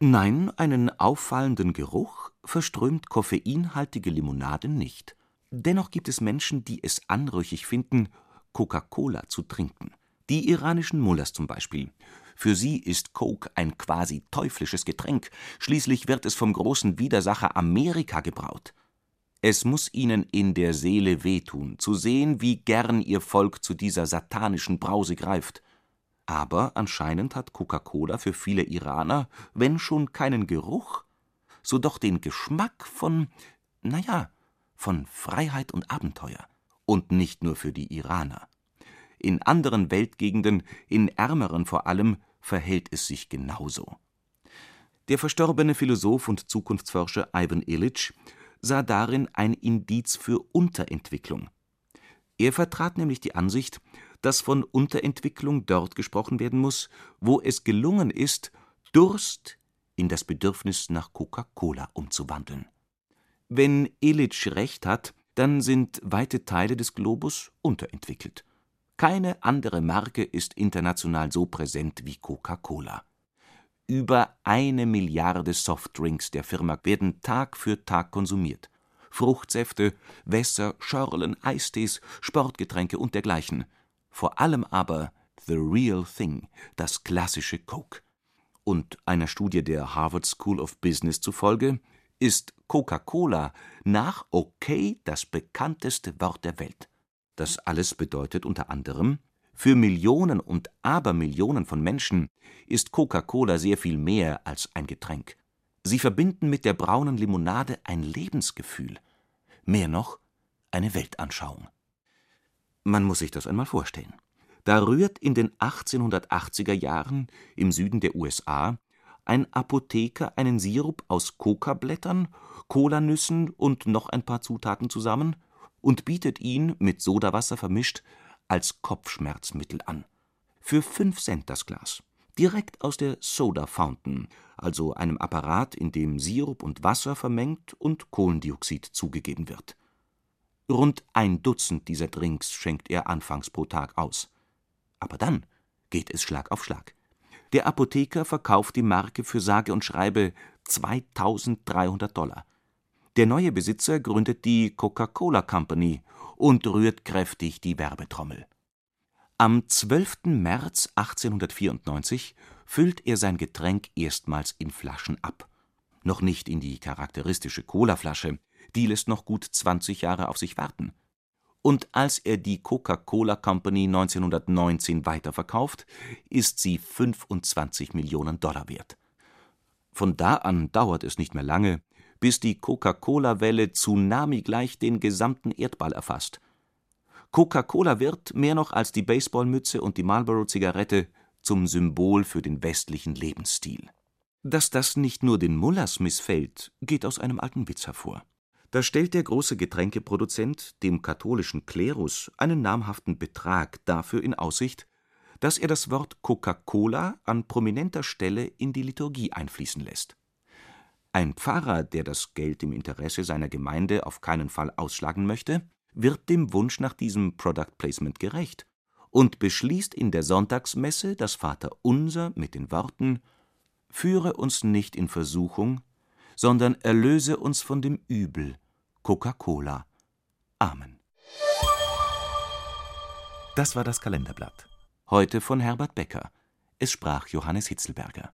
Nein, einen auffallenden Geruch verströmt koffeinhaltige Limonade nicht. Dennoch gibt es Menschen, die es anrüchig finden, Coca-Cola zu trinken. Die iranischen Mullahs zum Beispiel. Für sie ist Coke ein quasi teuflisches Getränk, schließlich wird es vom großen Widersacher Amerika gebraut. Es muss ihnen in der Seele wehtun, zu sehen, wie gern ihr Volk zu dieser satanischen Brause greift. Aber anscheinend hat Coca-Cola für viele Iraner, wenn schon keinen Geruch, so doch den Geschmack von Freiheit und Abenteuer. Und nicht nur für die Iraner. In anderen Weltgegenden, in ärmeren vor allem, verhält es sich genauso. Der verstorbene Philosoph und Zukunftsforscher Ivan Illich sah darin ein Indiz für Unterentwicklung. Er vertrat nämlich die Ansicht, dass von Unterentwicklung dort gesprochen werden muss, wo es gelungen ist, Durst in das Bedürfnis nach Coca-Cola umzuwandeln. Wenn Illich recht hat, dann sind weite Teile des Globus unterentwickelt. Keine andere Marke ist international so präsent wie Coca-Cola. Über 1 Milliarde Softdrinks der Firma werden Tag für Tag konsumiert. Fruchtsäfte, Wässer, Schorlen, Eistees, Sportgetränke und dergleichen. Vor allem aber the real thing, das klassische Coke. Und einer Studie der Harvard School of Business zufolge ist Coca-Cola nach okay das bekannteste Wort der Welt. Das alles bedeutet unter anderem, für Millionen und Abermillionen von Menschen ist Coca-Cola sehr viel mehr als ein Getränk. Sie verbinden mit der braunen Limonade ein Lebensgefühl, mehr noch eine Weltanschauung. Man muss sich das einmal vorstellen. Da rührt in den 1880er Jahren im Süden der USA ein Apotheker einen Sirup aus Kokablättern, Kolanüssen und noch ein paar Zutaten zusammen und bietet ihn, mit Sodawasser vermischt, als Kopfschmerzmittel an. Für 5 Cent das Glas. Direkt aus der Soda Fountain, also einem Apparat, in dem Sirup und Wasser vermengt und Kohlendioxid zugegeben wird. Rund 1 Dutzend dieser Drinks schenkt er anfangs pro Tag aus. Aber dann geht es Schlag auf Schlag. Der Apotheker verkauft die Marke für sage und schreibe $2.300. Der neue Besitzer gründet die Coca-Cola Company und rührt kräftig die Werbetrommel. Am 12. März 1894 füllt er sein Getränk erstmals in Flaschen ab. Noch nicht in die charakteristische Colaflasche, die lässt noch gut 20 Jahre auf sich warten. Und als er die Coca-Cola Company 1919 weiterverkauft, ist sie $25 Millionen wert. Von da an dauert es nicht mehr lange, bis die Coca-Cola-Welle tsunamigleich den gesamten Erdball erfasst. Coca-Cola wird, mehr noch als die Baseballmütze und die Marlboro-Zigarette, zum Symbol für den westlichen Lebensstil. Dass das nicht nur den Mullahs missfällt, geht aus einem alten Witz hervor. Da stellt der große Getränkeproduzent dem katholischen Klerus einen namhaften Betrag dafür in Aussicht, dass er das Wort Coca-Cola an prominenter Stelle in die Liturgie einfließen lässt. Ein Pfarrer, der das Geld im Interesse seiner Gemeinde auf keinen Fall ausschlagen möchte, wird dem Wunsch nach diesem Product Placement gerecht und beschließt in der Sonntagsmesse das Vaterunser mit den Worten: »Führe uns nicht in Versuchung, sondern erlöse uns von dem Übel, Coca-Cola. Amen.« Das war das Kalenderblatt. Heute von Herbert Becker. Es sprach Johannes Hitzelberger.